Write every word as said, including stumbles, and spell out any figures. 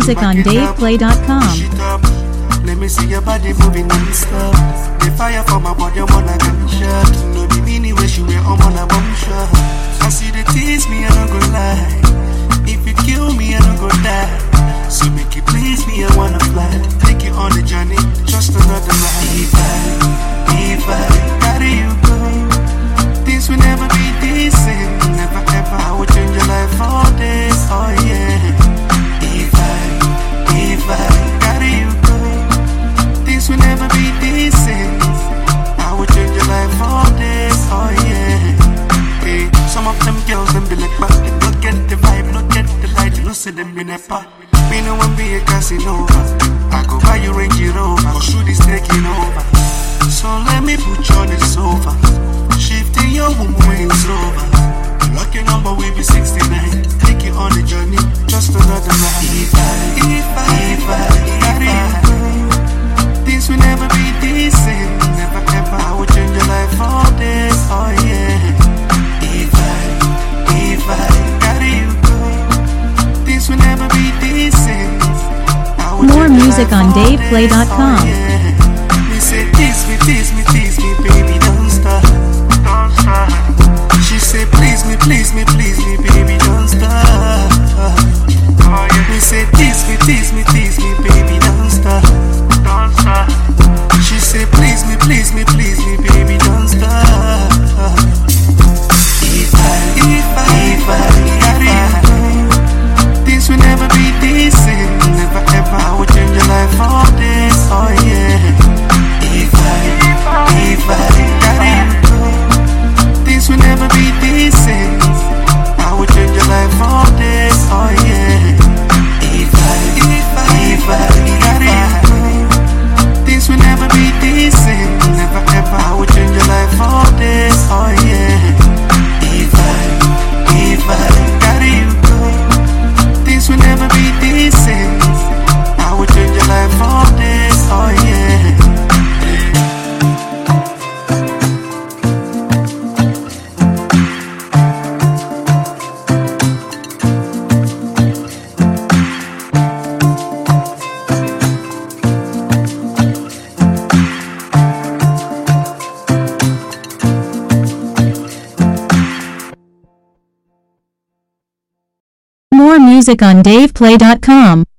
music on dave play dot com. Let me see your body moving non-stop. The fire from my body, I'm on a gunshot. No be mini where she wear, I'm on a bum shot. I see the tease me, I don't go lie. If it kill me, I don't go die. So make it please me, I wanna fly. Take you on the journey, just another ride. If I, if I carry you go, this will never be the same. Never ever, I will change your life for this, oh yeah. If I, if I carry you go, this will never be the same. I will change your life for this, oh yeah. Hey, some of them girls, them be like, but they don't get the vibe, not get the light, you know, see them in a part. Me no one be a Casanova. I go buy you Range Rover, or shoot is taking over. So let me put you on the sofa, shifting your womb when it's over. Lock your number, we be sixty-nine. Take you on the journey, just another ride. If I, if I, if I, if I, this will never be the same. Never ever, I will change your life for this, oh yeah. If I, if I carry you go, this will never be the same. More music on dave play dot com. Oh, yeah. Me say tease me, tease me, tease me, baby, don't stop, don't stop. She say please me, please me, please me, baby, don't stop. Oh, yeah. Me say tease me, tease me, tease me, baby, don't stop, don't stop. She say please me, please me, please me, baby, don't stop. If I, if I, if I carry you, this will never be the same. Never ever, I will change your life for this, oh yeah. If I, if I carry you, this will never be the same. I will change your life for this, oh yeah. If I, if I, if I carry you, this will never be the same. Never ever, I will change your life for this, oh yeah. If I, if I carry you, this will never be the same. I will change your life for this, oh yeah. More music on dave play dot com.